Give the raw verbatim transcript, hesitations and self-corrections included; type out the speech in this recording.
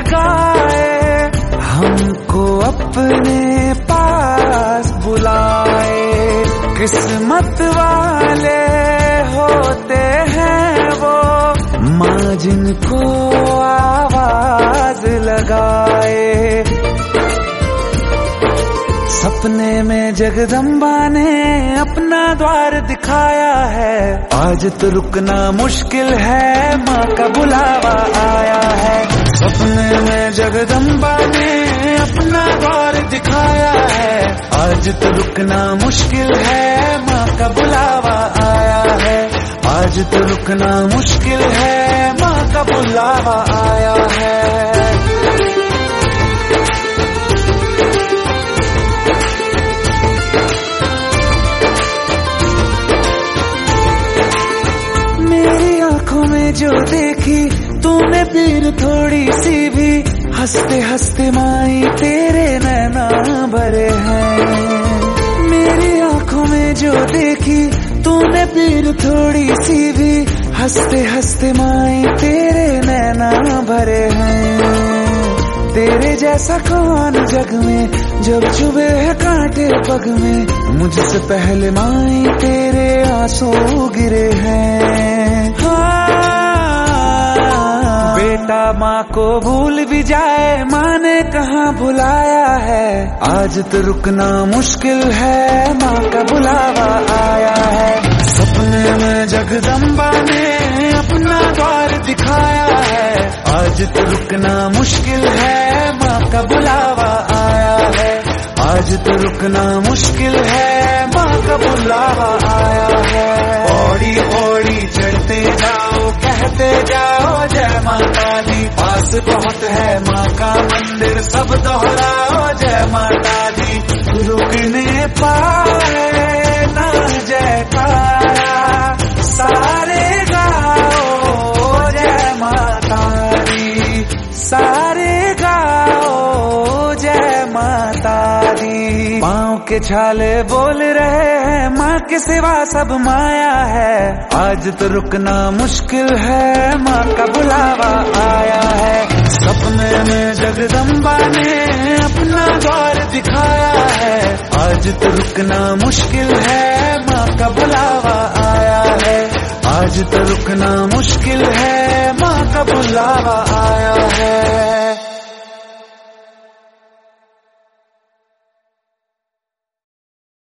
गाए, हमको अपने पास बुलाए। किस्मत वाले होते हैं वो, माँ जिनको आवाज लगाए। सपने में जगदम्बा ने अपना द्वार दिखाया है, आज तो रुकना मुश्किल है, माँ का बुलावा आया है। सपने में जगदम्बा ने अपना द्वार दिखाया है, आज तो रुकना मुश्किल है, माँ का बुलावा आया है। आज तो रुकना मुश्किल है, माँ का बुलावा आया है। आंखों में जो देखी तूने पीर थोड़ी सी भी, हंसते हंसते माई तेरे नैना भरे हैं। मेरी आंखों में जो देखी तूने पीर थोड़ी सी भी, हंसते हंसते माई तेरे नैना भरे हैं। तेरे जैसा कौन जग में, जब चुभे है कांटे पग में, मुझसे पहले माई तेरे आंसू गिरे हैं। हाँ, बेटा माँ को भूल भी जाए, माँ ने कहाँ भुलाया है, आज तो रुकना मुश्किल है, माँ का बुलावा आया है। सपने में जगदम्बा ने अपना द्वार दिखाया है, आज तो रुकना मुश्किल है, माँ का बुलावा आया है। आज तो रुकना मुश्किल है, माँ का बुलावा आया है। पौड़ी पौड़ी चढ़ते जाओ, कहते जाओ जय माता दी, पास बहुत है माँ का मंदिर, सब दोहराओ जय माता दी। रुकने पाए ना जयकारा, सारे गाओ जय माता दी, सारे गाओ जय माता दी। पाँव के छाले बोल रहे हैं, माँ के सिवा सब माया है, आज तो रुकना मुश्किल है, माँ का बुलावा आया है। सपने में जगदम्बा ने अपना द्वार दिखाया है, आज तो रुकना मुश्किल है, माँ का बुलावा आया है। आज तो रुकना मुश्किल है,